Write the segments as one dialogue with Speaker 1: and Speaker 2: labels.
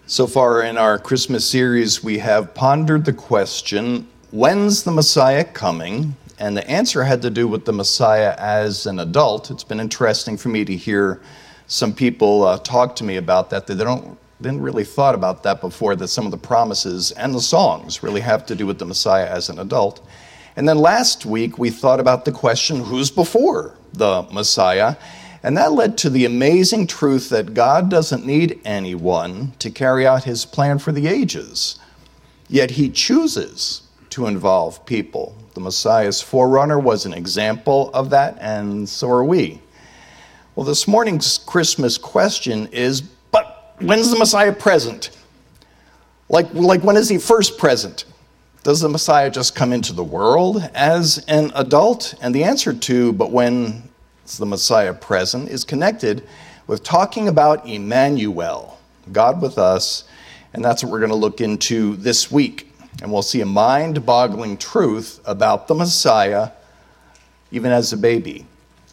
Speaker 1: So far in our Christmas series, we have pondered the question, when's the Messiah coming? And the answer had to do with the Messiah as an adult. It's been interesting for me to hear some people talk to me about that. They didn't really thought about that before, that some of the promises and the songs really have to do with the Messiah as an adult. And then last week, we thought about the question, who's before the Messiah? And that led to the amazing truth that God doesn't need anyone to carry out his plan for the ages. Yet he chooses to involve people. The Messiah's forerunner was an example of that, and so are we. Well, this morning's Christmas question is, but when's the Messiah present? Like when is he first present? Does the Messiah just come into the world as an adult? And the answer to, but when the Messiah present, is connected with talking about Emmanuel, God with us, and that's what we're going to look into this week. And we'll see a mind-boggling truth about the Messiah, even as a baby.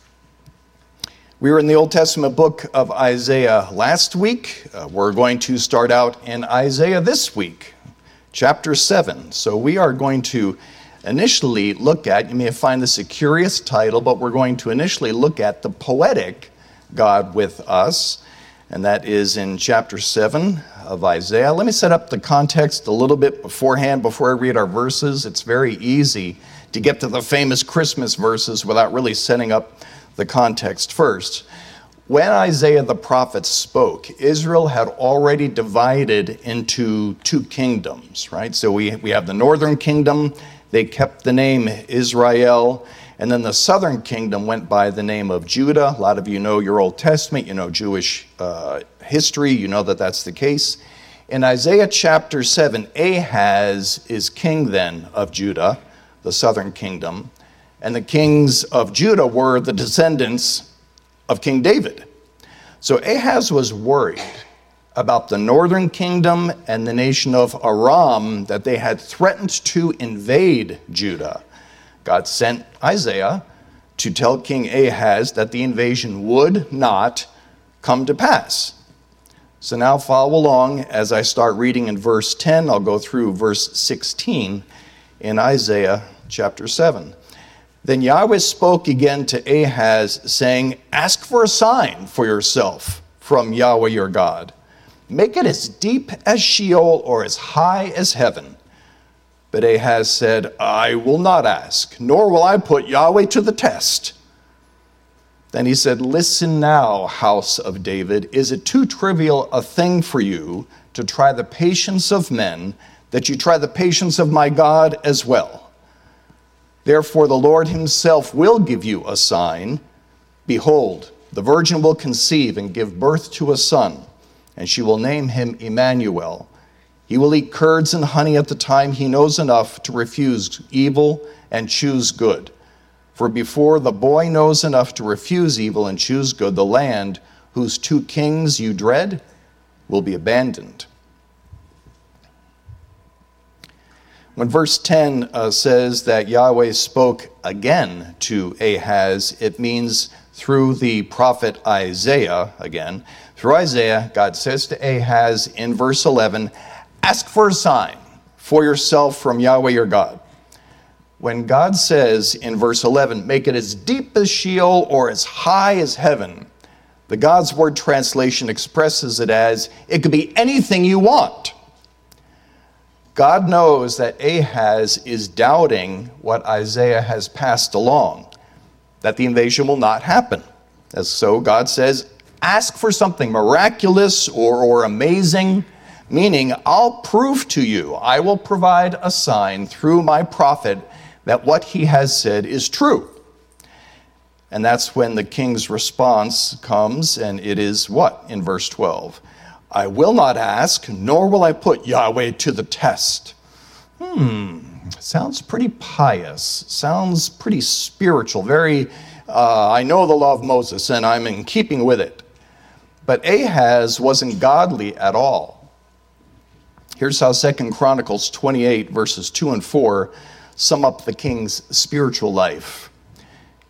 Speaker 1: We were in the Old Testament book of Isaiah last week. We're going to start out in Isaiah this week, chapter 7. So we are going to initially look at, you may find this a curious title, but we're going to initially look at the poetic God with us, and that is in chapter 7 of Isaiah. Let me set up the context a little bit beforehand before I read our verses. It's very easy to get to the famous Christmas verses without really setting up the context first. When Isaiah the prophet spoke, Israel had already divided into two kingdoms, right? So we have the northern kingdom. They kept the name Israel, and then the southern kingdom went by the name of Judah. A lot of you know your Old Testament, you know Jewish history, you know that that's the case. In Isaiah chapter 7, Ahaz is king then of Judah, the southern kingdom, and the kings of Judah were the descendants of King David. So Ahaz was worried about the northern kingdom and the nation of Aram, that they had threatened to invade Judah. God sent Isaiah to tell King Ahaz that the invasion would not come to pass. So now follow along as I start reading in verse 10. I'll go through verse 16 in Isaiah chapter 7. Then Yahweh spoke again to Ahaz, saying, "Ask for a sign for yourself from Yahweh your God. Make it as deep as Sheol or as high as heaven." But Ahaz said, "I will not ask, nor will I put Yahweh to the test." Then he said, "Listen now, house of David, is it too trivial a thing for you to try the patience of men, that you try the patience of my God as well? Therefore the Lord himself will give you a sign. Behold, the virgin will conceive and give birth to a son, and she will name him Emmanuel. He will eat curds and honey at the time he knows enough to refuse evil and choose good. For before the boy knows enough to refuse evil and choose good, the land whose two kings you dread will be abandoned." When verse 10 says that Yahweh spoke again to Ahaz, it means through the prophet Isaiah again. Through Isaiah, God says to Ahaz in verse 11, "Ask for a sign for yourself from Yahweh your God." When God says in verse 11, "Make it as deep as Sheol or as high as heaven," the God's Word translation expresses it as, it could be anything you want. God knows that Ahaz is doubting what Isaiah has passed along, that the invasion will not happen. As so God says, ask for something miraculous or amazing, meaning I'll prove to you, I will provide a sign through my prophet that what he has said is true. And that's when the king's response comes, and it is what? In verse 12. "I will not ask, nor will I put Yahweh to the test." Sounds pretty pious. Sounds pretty spiritual. Very, I know the law of Moses, and I'm in keeping with it. But Ahaz wasn't godly at all. Here's how 2 Chronicles 28, verses 2 and 4, sum up the king's spiritual life.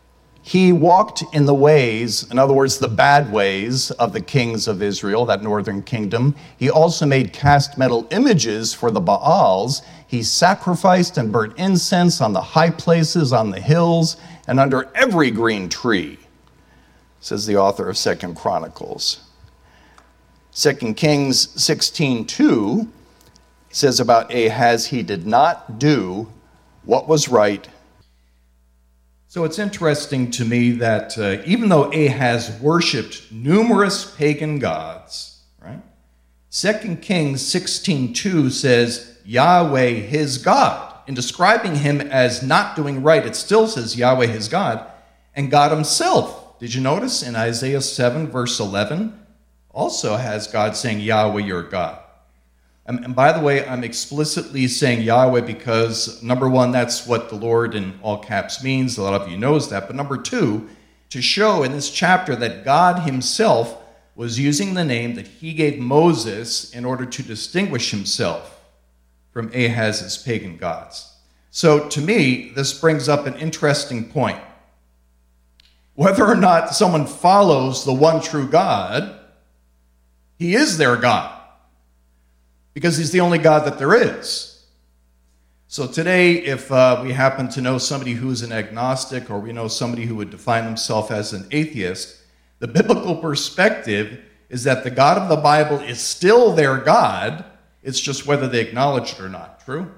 Speaker 1: He walked in the ways, in other words, the bad ways of the kings of Israel, that northern kingdom. He also made cast metal images for the Baals. He sacrificed and burnt incense on the high places, on the hills, and under every green tree, says the author of 2 Chronicles. 2 Kings 16:2 says about Ahaz, he did not do what was right. So it's interesting to me that even though Ahaz worshipped numerous pagan gods, right? 2 Kings 16:2 says Yahweh his God. In describing him as not doing right, it still says Yahweh his God and God himself. Did you notice in Isaiah 7 verse 11 also has God saying Yahweh your God. And by the way, I'm explicitly saying Yahweh because, number one, that's what the Lord in all caps means. A lot of you knows that. But number two, to show in this chapter that God himself was using the name that he gave Moses in order to distinguish himself from Ahaz's pagan gods. So to me, this brings up an interesting point. Whether or not someone follows the one true God, he is their God, because he's the only God that there is. So today, if we happen to know somebody who's an agnostic, or we know somebody who would define himself as an atheist, the biblical perspective is that the God of the Bible is still their God. It's just whether they acknowledge it or not. True?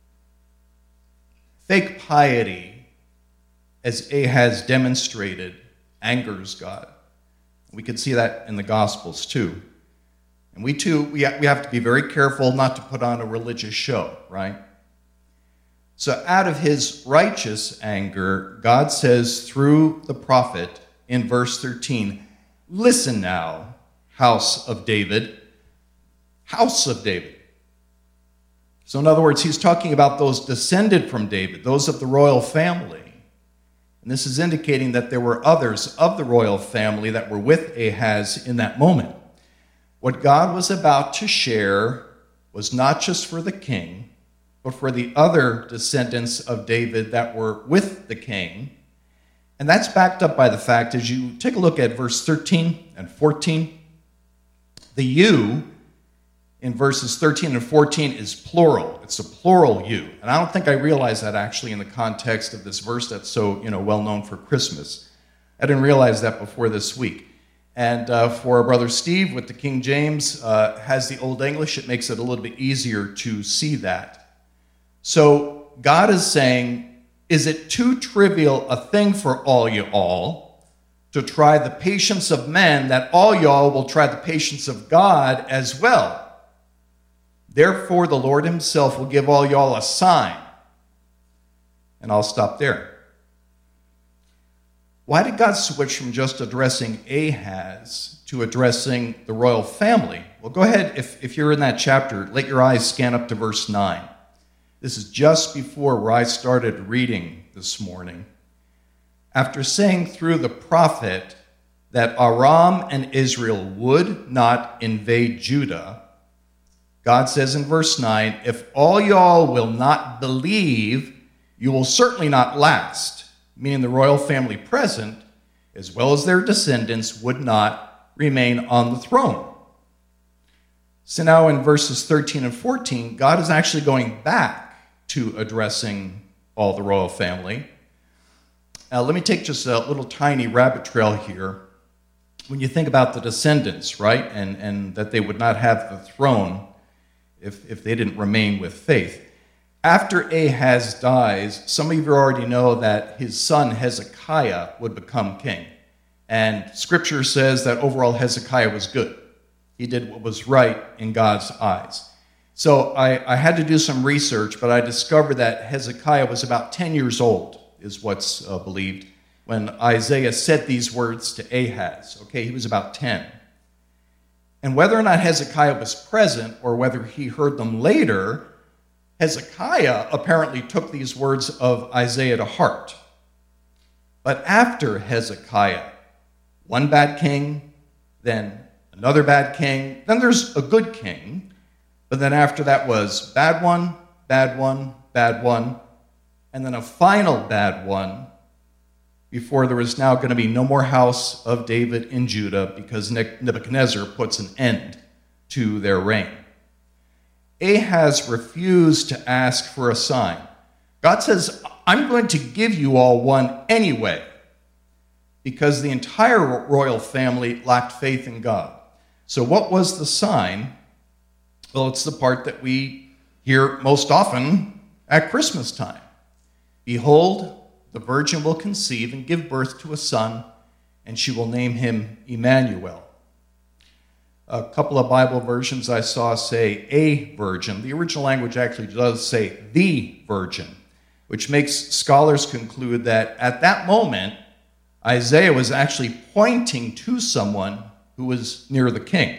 Speaker 1: Fake piety, as Ahaz demonstrated, angers God. We can see that in the Gospels too. And we have to be very careful not to put on a religious show, right? So out of his righteous anger, God says through the prophet in verse 13, listen now, house of David. House of David. So in other words, he's talking about those descended from David, those of the royal family. And this is indicating that there were others of the royal family that were with Ahaz in that moment. What God was about to share was not just for the king, but for the other descendants of David that were with the king. And that's backed up by the fact, as you take a look at verse 13 and 14, the you in verses 13 and 14 is plural. It's a plural you. And I don't think I realized that actually in the context of this verse that's so well known for Christmas. I didn't realize that before this week. And for our brother Steve with the King James, has the Old English, it makes it a little bit easier to see that. So God is saying, is it too trivial a thing for all you all to try the patience of men, that all y'all will try the patience of God as well? Therefore, the Lord himself will give all y'all a sign. And I'll stop there. Why did God switch from just addressing Ahaz to addressing the royal family? Well, go ahead, if you're in that chapter, let your eyes scan up to verse 9. This is just before where I started reading this morning. After saying through the prophet that Aram and Israel would not invade Judah, God says in verse 9, if all y'all will not believe, you will certainly not last. Meaning the royal family present, as well as their descendants, would not remain on the throne. So now in verses 13 and 14, God is actually going back to addressing all the royal family. Let me take just a little tiny rabbit trail here. When you think about the descendants, right, and that they would not have the throne if they didn't remain with faith. After Ahaz dies, some of you already know that his son Hezekiah would become king. And scripture says that overall Hezekiah was good. He did what was right in God's eyes. So I had to do some research, but I discovered that Hezekiah was about 10 years old, is what's believed, when Isaiah said these words to Ahaz. Okay, he was about 10. And whether or not Hezekiah was present or whether he heard them later, Hezekiah apparently took these words of Isaiah to heart. But after Hezekiah, one bad king, then another bad king, then there's a good king, but then after that was bad one, bad one, bad one, and then a final bad one before there was now going to be no more house of David in Judah because Nebuchadnezzar puts an end to their reign. Ahaz refused to ask for a sign. God says, I'm going to give you all one anyway, because the entire royal family lacked faith in God. So what was the sign? Well, it's the part that we hear most often at Christmas time. Behold, the virgin will conceive and give birth to a son, and she will name him Emmanuel. A couple of Bible versions I saw say a virgin. The original language actually does say the virgin, which makes scholars conclude that at that moment, Isaiah was actually pointing to someone who was near the king.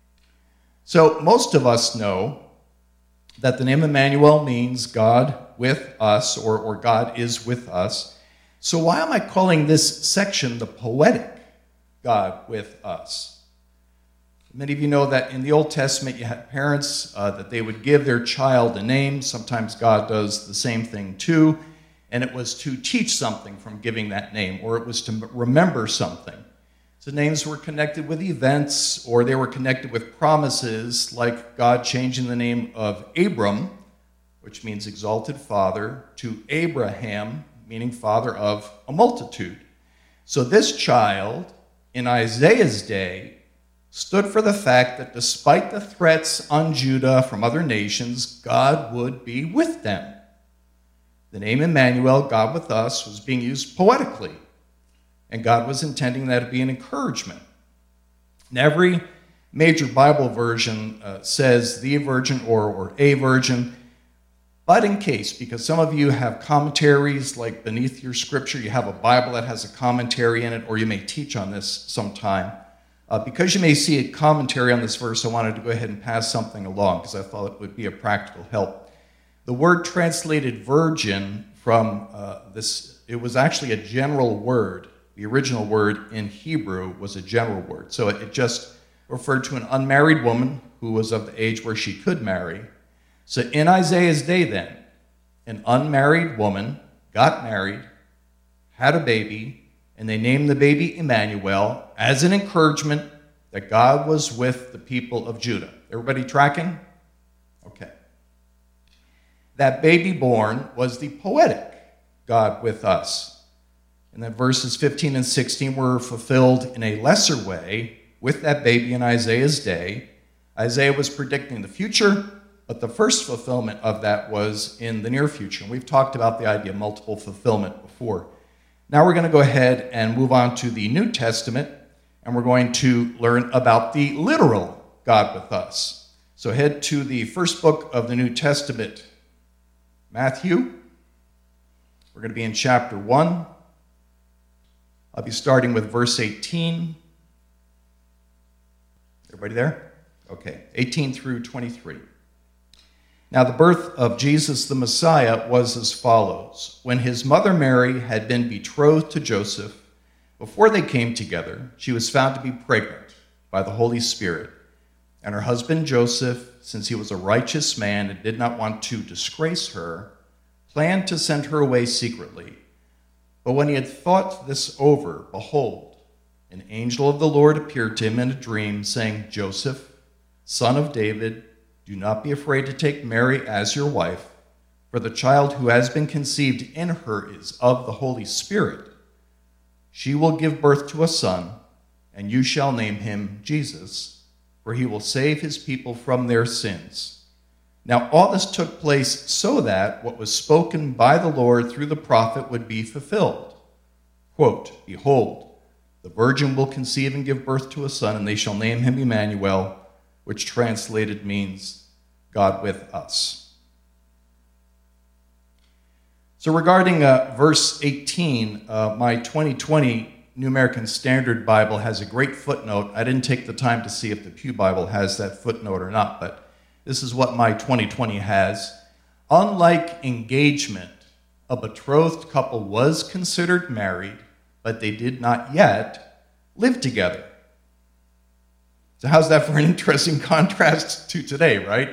Speaker 1: So most of us know that the name Emmanuel means God with us, or God is with us. So why am I calling this section the poetic God with us? Many of you know that in the Old Testament you had parents that they would give their child a name. Sometimes God does the same thing too. And it was to teach something from giving that name, or it was to remember something. So names were connected with events, or they were connected with promises, like God changing the name of Abram, which means exalted father, to Abraham, meaning father of a multitude. So this child, in Isaiah's day, stood for the fact that despite the threats on Judah from other nations, God would be with them. The name Emmanuel, God with us, was being used poetically, and God was intending that to be an encouragement. And every major Bible version says the virgin or a virgin, but in case, because some of you have commentaries, like beneath your scripture, you have a Bible that has a commentary in it, or you may teach on this sometime. Because you may see a commentary on this verse, I wanted to go ahead and pass something along because I thought it would be a practical help. The word translated virgin from it was actually a general word. The original word in Hebrew was a general word. So it just referred to an unmarried woman who was of the age where she could marry. So in Isaiah's day then, an unmarried woman got married, had a baby, and they named the baby Emmanuel as an encouragement that God was with the people of Judah. Everybody tracking? Okay. That baby born was the poetic God with us. And then verses 15 and 16 were fulfilled in a lesser way with that baby in Isaiah's day. Isaiah was predicting the future, but the first fulfillment of that was in the near future. And we've talked about the idea of multiple fulfillment before. Now we're going to go ahead and move on to the New Testament, and we're going to learn about the literal God with us. So head to the first book of the New Testament, Matthew. We're going to be in chapter 1. I'll be starting with verse 18. Everybody there? Okay, 18 through 23. Now the birth of Jesus the Messiah was as follows. When his mother Mary had been betrothed to Joseph, before they came together, she was found to be pregnant by the Holy Spirit. And her husband Joseph, since he was a righteous man and did not want to disgrace her, planned to send her away secretly. But when he had thought this over, behold, an angel of the Lord appeared to him in a dream, saying, Joseph, son of David, do not be afraid to take Mary as your wife, for the child who has been conceived in her is of the Holy Spirit. She will give birth to a son, and you shall name him Jesus, for he will save his people from their sins. Now all this took place so that what was spoken by the Lord through the prophet would be fulfilled. Quote, Behold, the virgin will conceive and give birth to a son, and they shall name him Emmanuel, which translated means God with us. So regarding verse 18, my 2020 New American Standard Bible has a great footnote. I didn't take the time to see if the Pew Bible has that footnote or not, but this is what my 2020 has. Unlike engagement, a betrothed couple was considered married, but they did not yet live together. So how's that for an interesting contrast to today, right?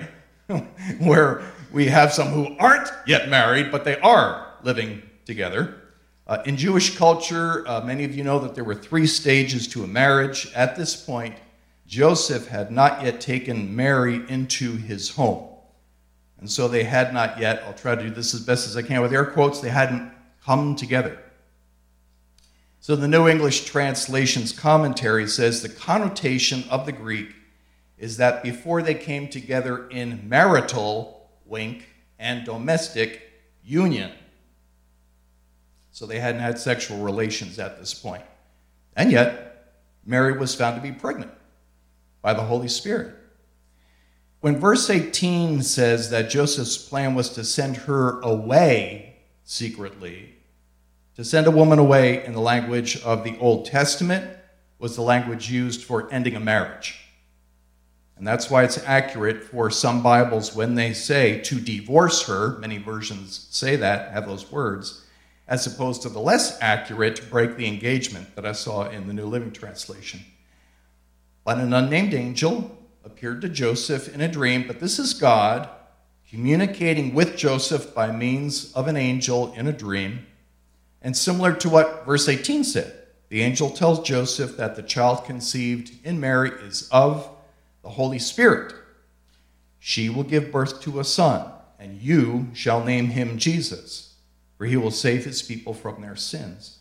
Speaker 1: Where we have some who aren't yet married, but they are living together. In Jewish culture, many of you know that there were 3 stages to a marriage. At this point, Joseph had not yet taken Mary into his home. And so they had not yet, I'll try to do this as best as I can with air quotes, they hadn't come together. So the New English Translation's commentary says the connotation of the Greek is that before they came together in marital, wink, and domestic union. So they hadn't had sexual relations at this point. And yet, Mary was found to be pregnant by the Holy Spirit. When verse 18 says that Joseph's plan was to send her away secretly, to send a woman away in the language of the Old Testament was the language used for ending a marriage. And that's why it's accurate for some Bibles when they say to divorce her, many versions say that, have those words, as opposed to the less accurate break the engagement that I saw in the New Living Translation. But an unnamed angel appeared to Joseph in a dream, but this is God communicating with Joseph by means of an angel in a dream. And similar to what verse 18 said, the angel tells Joseph that the child conceived in Mary is of the Holy Spirit. She will give birth to a son, and you shall name him Jesus, for he will save his people from their sins.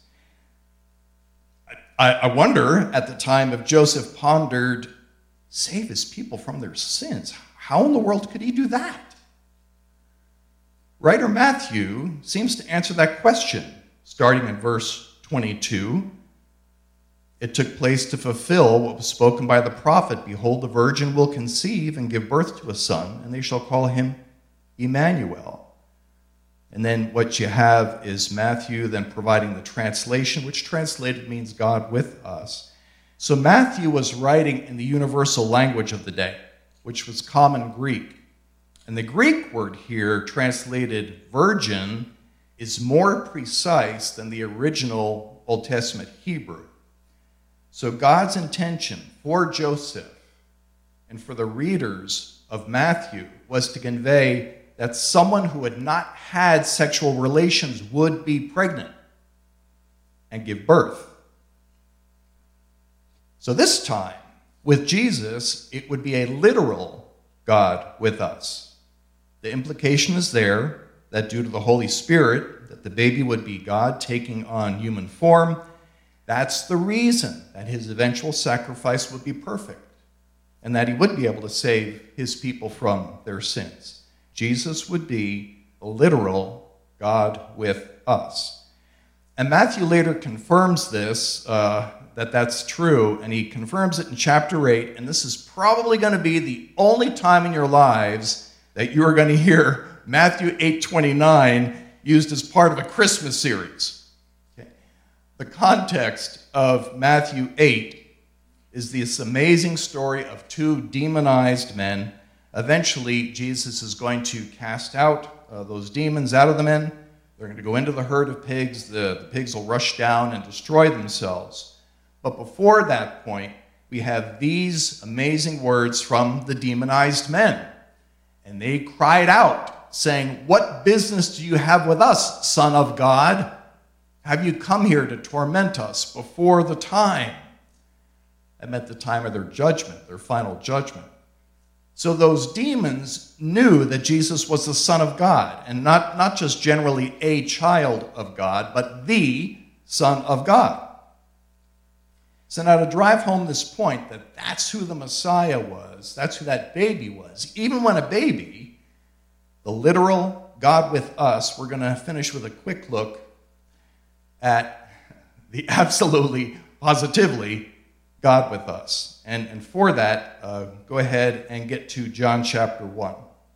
Speaker 1: I wonder at the time if Joseph pondered, save his people from their sins. How in the world could he do that? Writer Matthew seems to answer that question, starting in verse 22. It took place to fulfill what was spoken by the prophet. Behold, the virgin will conceive and give birth to a son, and they shall call him Emmanuel. And then what you have is Matthew then providing the translation, which translated means God with us. So Matthew was writing in the universal language of the day, which was common Greek. And the Greek word here, translated virgin, is more precise than the original Old Testament Hebrew. So God's intention for Joseph and for the readers of Matthew was to convey that someone who had not had sexual relations would be pregnant and give birth. So this time, with Jesus, it would be a literal God with us. The implication is there that due to the Holy Spirit, that the baby would be God taking on human form. That's the reason that his eventual sacrifice would be perfect and that he would be able to save his people from their sins. Jesus would be the literal God with us. And Matthew later confirms this, that's true, and he confirms it in chapter 8, and this is probably going to be the only time in your lives that you're going to hear Matthew 8:29 used as part of a Christmas series. Okay. The context of Matthew 8 is this amazing story of 2 demonized men. Eventually, Jesus is going to cast out those demons out of the men. They're going to go into the herd of pigs. The pigs will rush down and destroy themselves. But before that point, we have these amazing words from the demonized men. And they cried out, saying, "What business do you have with us, Son of God? Have you come here to torment us before the time?" That meant the time of their judgment, their final judgment. So those demons knew that Jesus was the Son of God, and not just generally a child of God, but the Son of God. So now to drive home this point that that's who the Messiah was, that's who that baby was, even when a baby, the literal God with us, we're going to finish with a quick look at the absolutely, positively God with us. And for that, go ahead and get to John chapter 1.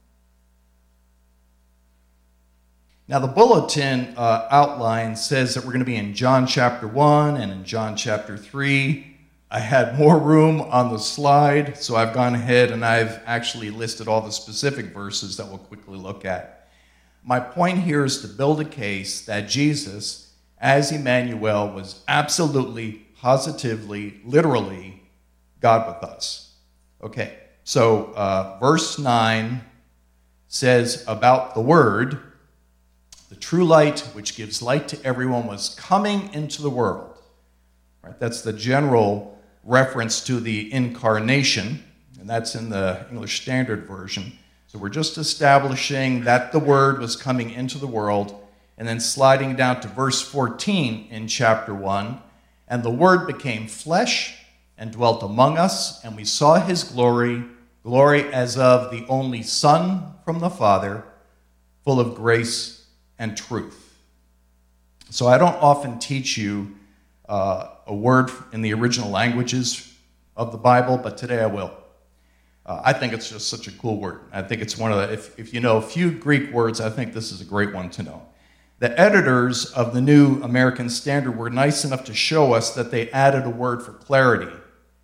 Speaker 1: Now, the bulletin outline says that we're going to be in John chapter 1 and in John chapter 3. I had more room on the slide, so I've gone ahead and I've actually listed all the specific verses that we'll quickly look at. My point here is to build a case that Jesus, as Emmanuel, was absolutely, positively, literally God with us. Okay, so verse 9 says about the Word, the true light, which gives light to everyone, was coming into the world. Right? That's the general reference to the incarnation, and that's in the English Standard Version. So we're just establishing that the Word was coming into the world, and then sliding down to verse 14 in chapter 1, and the Word became flesh and dwelt among us, and we saw his glory, glory as of the only Son from the Father, full of grace and truth. So I don't often teach you a word in the original languages of the Bible, but today I will. I think it's just such a cool word. I think it's one of the, if you know a few Greek words, I think this is a great one to know. The editors of the New American Standard were nice enough to show us that they added a word for clarity.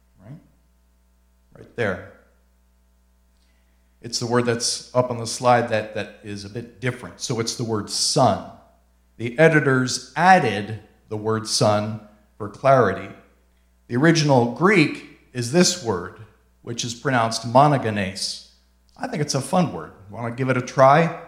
Speaker 1: Right there. It's the word that's up on the slide that is a bit different. So it's the word son. The editors added the word son for clarity. The original Greek is this word, which is pronounced monogenes. I think it's a fun word. Want to give it a try?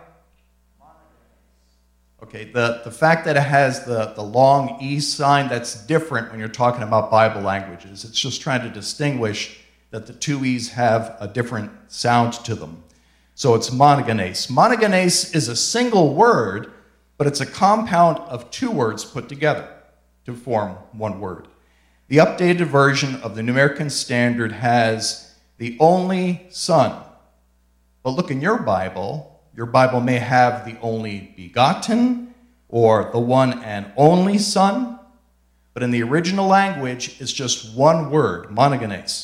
Speaker 1: Okay, the fact that it has the long E sign, that's different when you're talking about Bible languages. It's just trying to distinguish that the two E's have a different sound to them. So it's monogenes. Monogenes is a single word, but it's a compound of two words put together to form one word. The updated version of the New American Standard has the only Son. But look in your Bible may have the only begotten or the one and only Son. But in the original language, it's just one word, monogenes.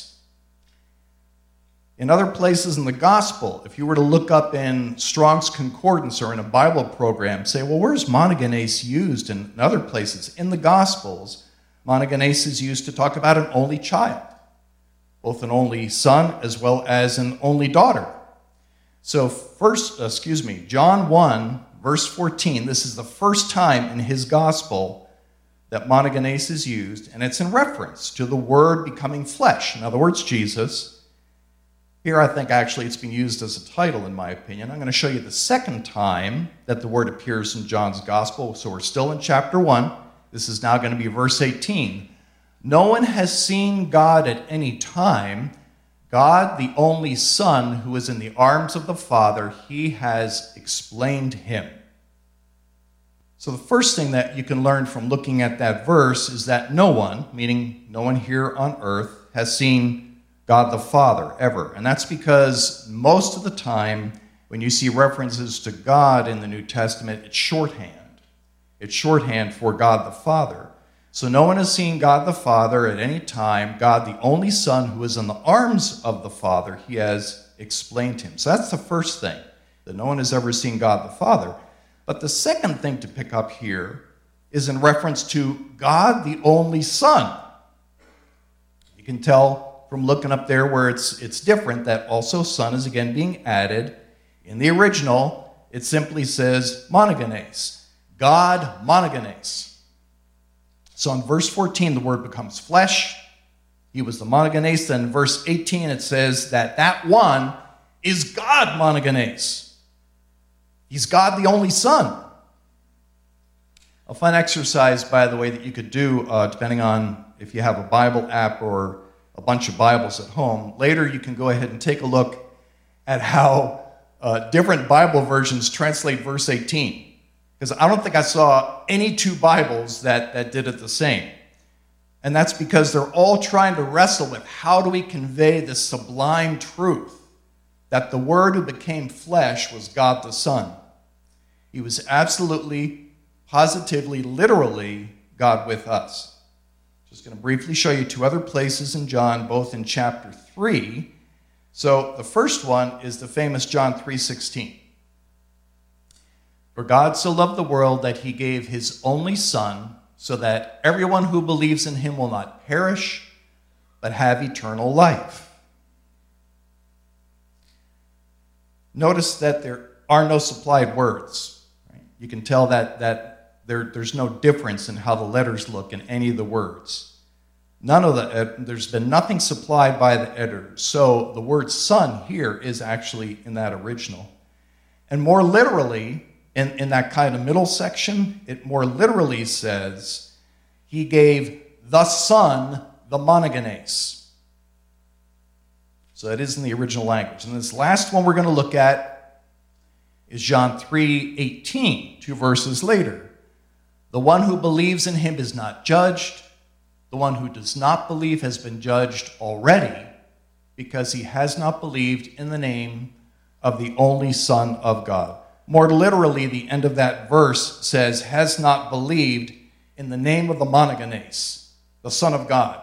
Speaker 1: In other places in the gospel, if you were to look up in Strong's Concordance or in a Bible program, say, well, where's monogenes used in other places? In the Gospels, monogenes is used to talk about an only child, both an only son as well as an only daughter. So John 1, verse 14, this is the first time in his gospel that monogenes is used, and it's in reference to the Word becoming flesh. In other words, Jesus. Here, I think actually it's been used as a title, in my opinion. I'm going to show you the second time that the word appears in John's gospel. So we're still in chapter 1. This is now going to be verse 18. No one has seen God at any time. God, the only Son, who is in the arms of the Father, he has explained him. So the first thing that you can learn from looking at that verse is that no one, meaning no one here on earth, has seen God the Father, ever. And that's because most of the time, when you see references to God in the New Testament, it's shorthand. It's shorthand for God the Father. So no one has seen God the Father at any time. God, the only Son, who is in the arms of the Father, he has explained him. So that's the first thing, that no one has ever seen God the Father. But the second thing to pick up here is in reference to God, the only Son. You can tell from looking up there where it's different, that also Son is again being added. In the original, it simply says monogenes. God monogenes. So in verse 14, the Word becomes flesh. He was the monogenes. Then in verse 18, it says that one is God monogenes. He's God the only Son. A fun exercise, by the way, that you could do, depending on if you have a Bible app or a bunch of Bibles at home. Later, you can go ahead and take a look at how different Bible versions translate verse 18. Because I don't think I saw any two Bibles that did it the same. And that's because they're all trying to wrestle with how do we convey this sublime truth that the Word who became flesh was God the Son. He was absolutely, positively, literally God with us. Just going to briefly show you two other places in John, both in chapter 3. So the first one is the famous John 3:16. For God so loved the world that he gave his only Son, so that everyone who believes in him will not perish, but have eternal life. Notice that there are no supplied words. Right? You can tell that there's no difference in how the letters look in any of the words. There's been nothing supplied by the editors. So the word Son here is actually in that original. And more literally,
Speaker 2: In that kind of middle section, it more literally says, he gave the Son the monogenes. So that is in the original language. And this last one we're going to look at is John 3:18, 2 verses later. The one who believes in him is not judged. The one who does not believe has been judged already, because he has not believed in the name of the only Son of God. More literally, the end of that verse says, has not believed in the name of the monogenes, the Son of God.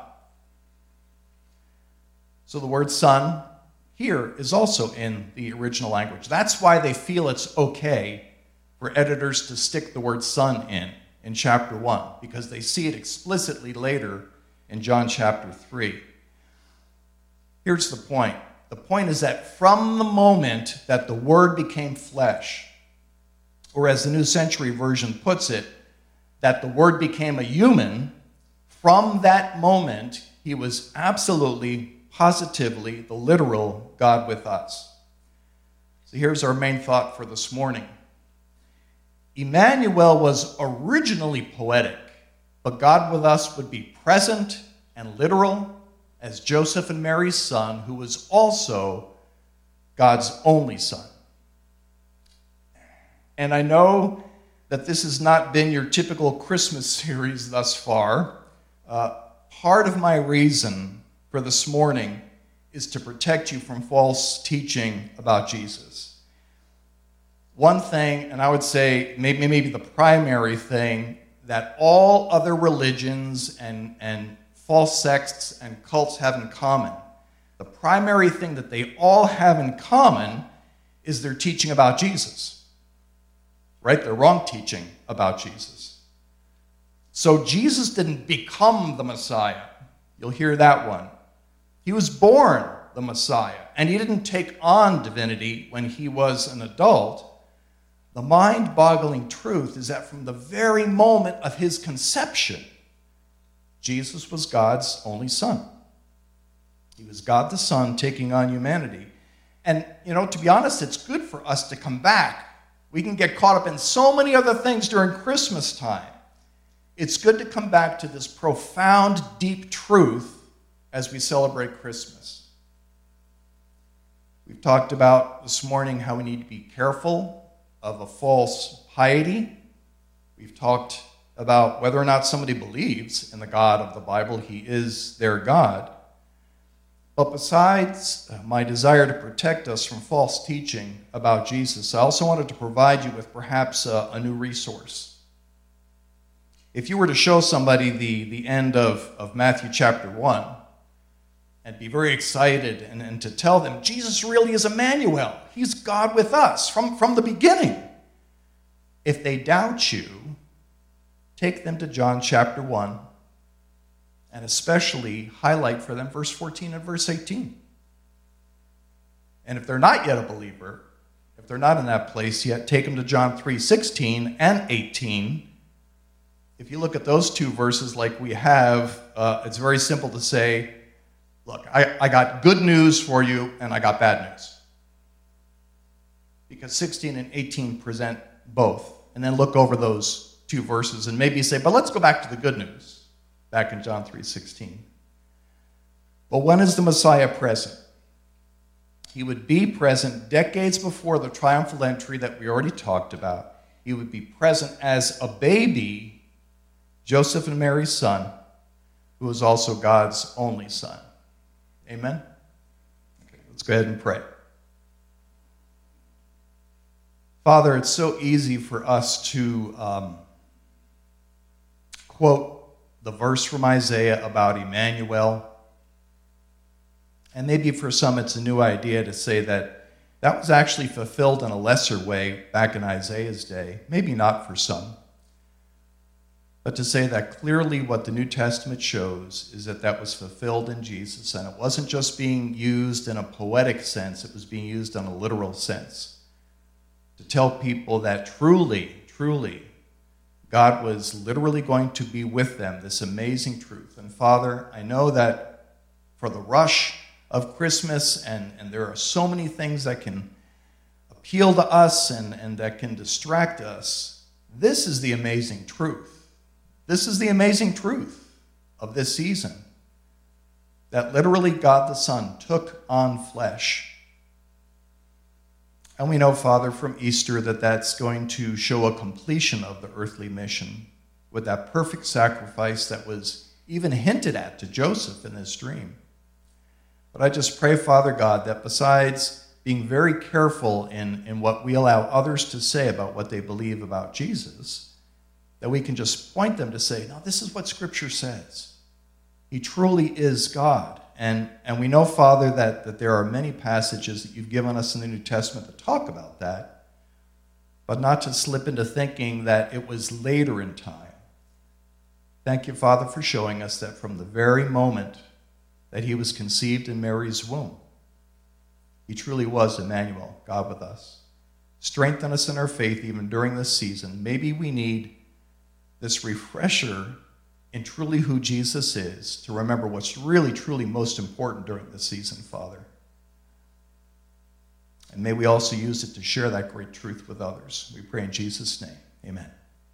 Speaker 2: So the word son here is also in the original language. That's why they feel it's okay for editors to stick the word son in chapter 1, because they see it explicitly later in John chapter 3. Here's the point. The point is that from the moment that the Word became flesh, or as the New Century Version puts it, that the Word became a human, from that moment, he was absolutely, positively the literal God with us. So here's our main thought for this morning. Emmanuel was originally poetic, but God with us would be present and literal as Joseph and Mary's son, who was also God's only son. And I know that this has not been your typical Christmas series thus far. Part of my reason for this morning is to protect you from false teaching about Jesus. One thing, and I would say maybe the primary thing, that all other religions and false sects and cults have in common, the primary thing that they all have in common is their teaching about Jesus. Right? They're wrong teaching about Jesus. So Jesus didn't become the Messiah. You'll hear that one. He was born the Messiah, and he didn't take on divinity when he was an adult. The mind-boggling truth is that from the very moment of his conception, Jesus was God's only son. He was God the Son taking on humanity. And, to be honest, it's good for us to come back. We can get caught up in so many other things during Christmas time. It's good to come back to this profound, deep truth as we celebrate Christmas. We've talked about this morning how we need to be careful of a false piety. We've talked about whether or not somebody believes in the God of the Bible. He is their God. But besides my desire to protect us from false teaching about Jesus, I also wanted to provide you with perhaps a new resource. If you were to show somebody the end of Matthew chapter 1 and be very excited and to tell them, Jesus really is Emmanuel. He's God with us from the beginning. If they doubt you, take them to John chapter 1 and especially highlight for them verse 14 and verse 18. And if they're not yet a believer, if they're not in that place yet, take them to John 3:16 and 18. If you look at those two verses like we have, it's very simple to say, look, I got good news for you and I got bad news. Because 16 and 18 present both. And then look over those two verses and maybe say, but let's go back to the good news, back in John 3:16. But when is the Messiah present? He would be present decades before the triumphal entry that we already talked about. He would be present as a baby, Joseph and Mary's son, who was also God's only son. Amen? Okay, let's go ahead and pray. Father, it's so easy for us to quote the verse from Isaiah about Emmanuel. And maybe for some it's a new idea to say that was actually fulfilled in a lesser way back in Isaiah's day. Maybe not for some. But to say that clearly what the New Testament shows is that was fulfilled in Jesus. And it wasn't just being used in a poetic sense, it was being used in a literal sense. To tell people that truly, God was literally going to be with them, this amazing truth. And Father, I know that for the rush of Christmas, and there are so many things that can appeal to us and that can distract us. This is the amazing truth. This is the amazing truth of this season. That literally God the Son took on flesh. And we know, Father, from Easter that that's going to show a completion of the earthly mission with that perfect sacrifice that was even hinted at to Joseph in this dream. But I just pray, Father God, that besides being very careful in what we allow others to say about what they believe about Jesus, that we can just point them to say, no, this is what Scripture says. He truly is God. And we know, Father, that there are many passages that you've given us in the New Testament that talk about that, but not to slip into thinking that it was later in time. Thank you, Father, for showing us that from the very moment that he was conceived in Mary's womb, he truly was Emmanuel, God with us. Strengthen us in our faith even during this season. Maybe we need this refresher in truly who Jesus is to remember what's really, truly most important during this season, Father. And may we also use it to share that great truth with others. We pray in Jesus' name. Amen.